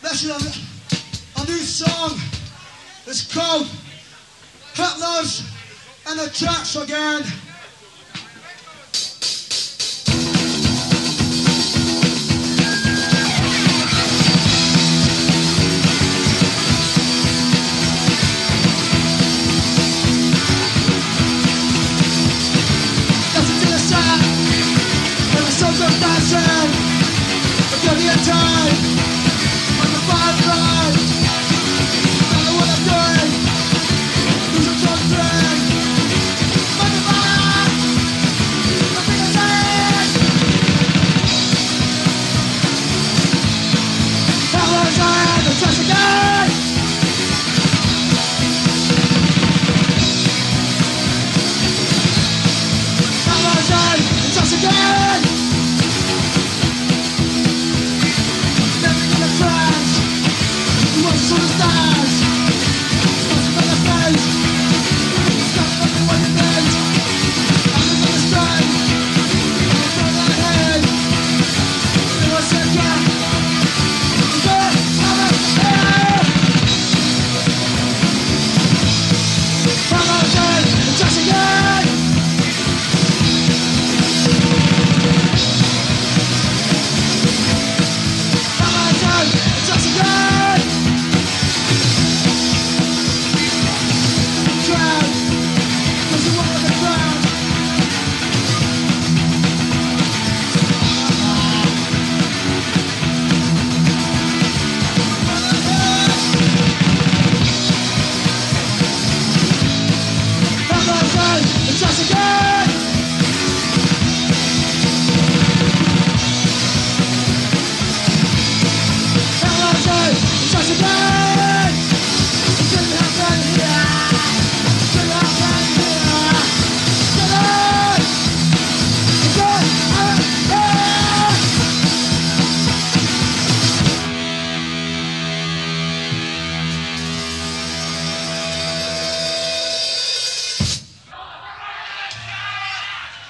Listen, a new song. It's called Hitler's in the Church Again. Listen to the sound when the songs are dancing. There'll be a time when the fire cries. I know what I'm doing. Lose a drug drink. Make it back. Nothing to say. Hitler's in the church again. Hitler's in the church again. Living in a trance. He wants to understand. Starts with the face. Starts with what you think. I'm just understand. I'm from my head. It was a gap. Good, I'm a head. Hitler's in the church again. Hitler's in the church again. Drown. There's a wall in the ground. Hitler's in the church again. Hitler's in the church again.